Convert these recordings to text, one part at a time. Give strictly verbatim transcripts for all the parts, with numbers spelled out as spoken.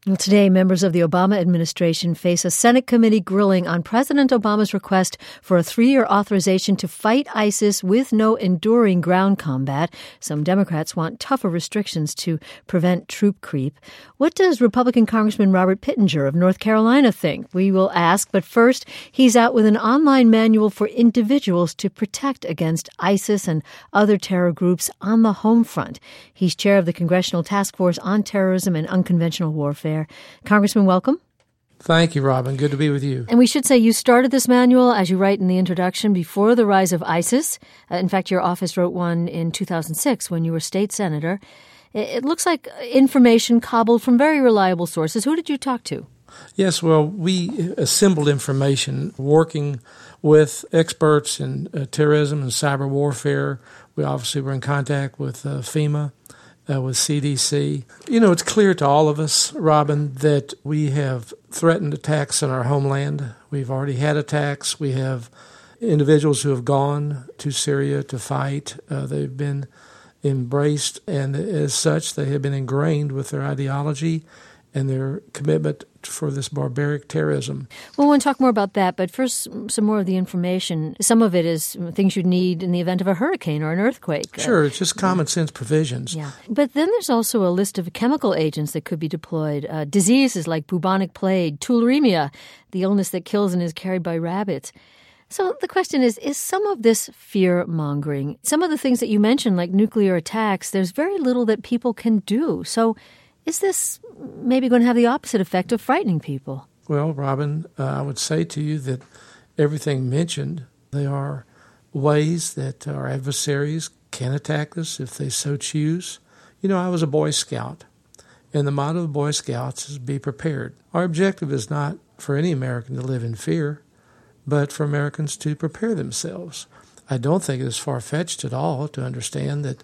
Well, today, members of the Obama administration face a Senate committee grilling on President Obama's request for a three-year authorization to fight ISIS with no enduring ground combat. Some Democrats want tougher restrictions to prevent troop creep. What does Republican Congressman Robert Pittenger of North Carolina think? We will ask, but first, he's out with an online manual for individuals to protect against ISIS and other terror groups on the home front. He's chair of the Congressional Task Force on Terrorism and Unconventional Warfare. Congressman, welcome. Thank you, Robin. Good to be with you. And we should say you started this manual, as you write in the introduction, before the rise of ISIS. Uh, in fact, your office wrote one in two thousand six when you were state senator. It, it looks like information cobbled from very reliable sources. Who did you talk to? Yes, well, we assembled information working with experts in uh, terrorism and cyber warfare. We obviously were in contact with uh, FEMA. Uh, with C D C. You know, it's clear to all of us, Robin, that we have threatened attacks on our homeland. We've already had attacks. We have individuals who have gone to Syria to fight. Uh, they've been embraced, and as such, they have been ingrained with their ideology and their commitment for this barbaric terrorism. Well, we want to talk more about that, but first, some more of the information. Some of it is things you'd need in the event of a hurricane or an earthquake. Sure, it's just common sense provisions. Yeah, but then there's also a list of chemical agents that could be deployed. Uh, diseases like bubonic plague, tularemia, the illness that kills and is carried by rabbits. So the question is, is some of this fear-mongering? Some of the things that you mentioned, like nuclear attacks, there's very little that people can do. So is this maybe going to have the opposite effect of frightening people? Well, Robin, uh, I would say to you that everything mentioned, they are ways that our adversaries can attack us if they so choose. You know, I was a Boy Scout, and the motto of Boy Scouts is be prepared. Our objective is not for any American to live in fear, but for Americans to prepare themselves. I don't think it is far-fetched at all to understand that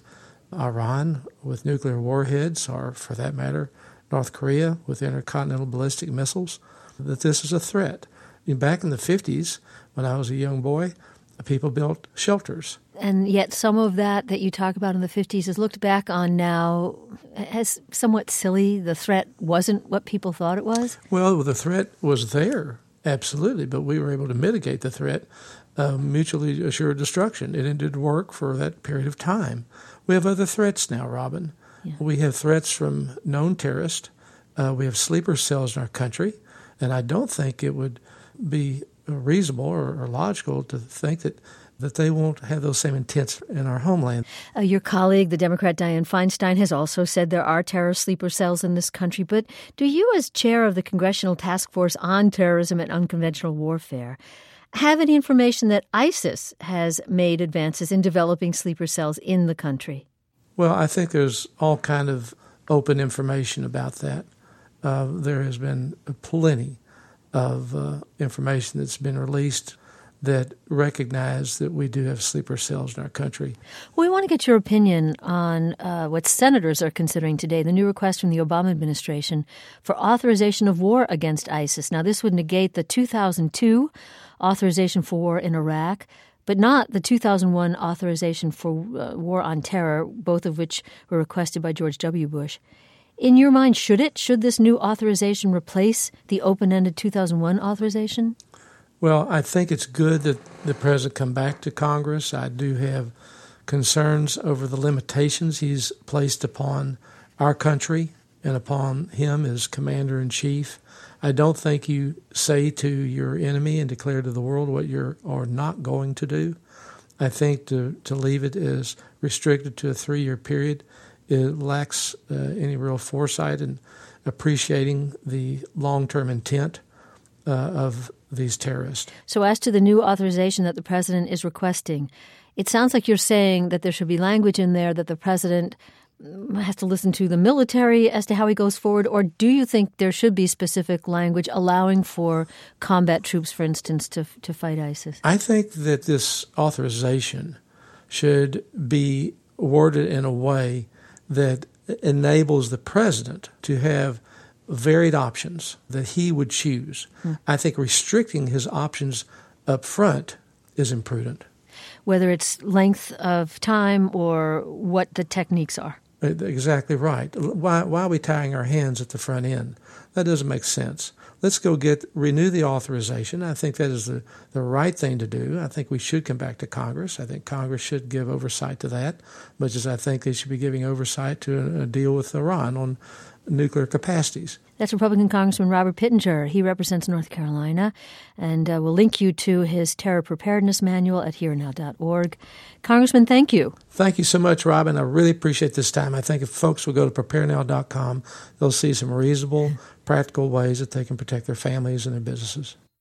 Iran with nuclear warheads, or for that matter, North Korea with intercontinental ballistic missiles, that this is a threat. Back in the fifties, when I was a young boy, people built shelters. And yet some of that that you talk about in the fifties is looked back on now as somewhat silly. The threat wasn't what people thought it was? Well, the threat was there, absolutely, but we were able to mitigate the threat. Uh, mutually assured destruction. It did work for that period of time. We have other threats now, Robin. Yeah. We have threats from known terrorists. Uh, we have sleeper cells in our country, and I don't think it would be reasonable or, or logical to think that, that they won't have those same intents in our homeland. Uh, your colleague, the Democrat Dianne Feinstein, has also said there are terror sleeper cells in this country. But do you, as chair of the Congressional Task Force on Terrorism and Unconventional Warfare, have any information that ISIS has made advances in developing sleeper cells in the country? Well, I think there's all kind of open information about that. Uh, there has been plenty of uh, information that's been released that recognize that we do have sleeper cells in our country. We want to get your opinion on uh, what senators are considering today, the new request from the Obama administration for authorization of war against ISIS. Now, this would negate the two thousand two authorization for war in Iraq, but not the two thousand one authorization for uh, war on terror, both of which were requested by George W. Bush. In your mind, should it? Should this new authorization replace the open-ended two thousand one authorization? Well, I think it's good that the president come back to Congress. I do have concerns over the limitations he's placed upon our country and upon him as commander-in-chief. I don't think you say to your enemy and declare to the world what you are not going to do. I think to, to leave it as restricted to a three-year period, it lacks uh, any real foresight in appreciating the long-term intent uh, of these terrorists. So as to the new authorization that the president is requesting, it sounds like you're saying that there should be language in there that the president has to listen to the military as to how he goes forward, or do you think there should be specific language allowing for combat troops, for instance, to to fight ISIS? I think that this authorization should be worded in a way that enables the president to have varied options that he would choose. Hmm. I think restricting his options up front is imprudent. Whether it's length of time or what the techniques are. Exactly right. Why, why are we tying our hands at the front end? That doesn't make sense. Let's go get renew the authorization. I think that is the, the right thing to do. I think we should come back to Congress. I think Congress should give oversight to that, much as I think they should be giving oversight to a, a deal with Iran on nuclear capacities. That's Republican Congressman Robert Pittenger. He represents North Carolina, and uh, we'll link you to his terror preparedness manual at here now dot org. Congressman, thank you. Thank you so much, Robin. I really appreciate this time. I think if folks will go to prepare now dot com, they'll see some reasonable, practical ways that they can protect their families and their businesses.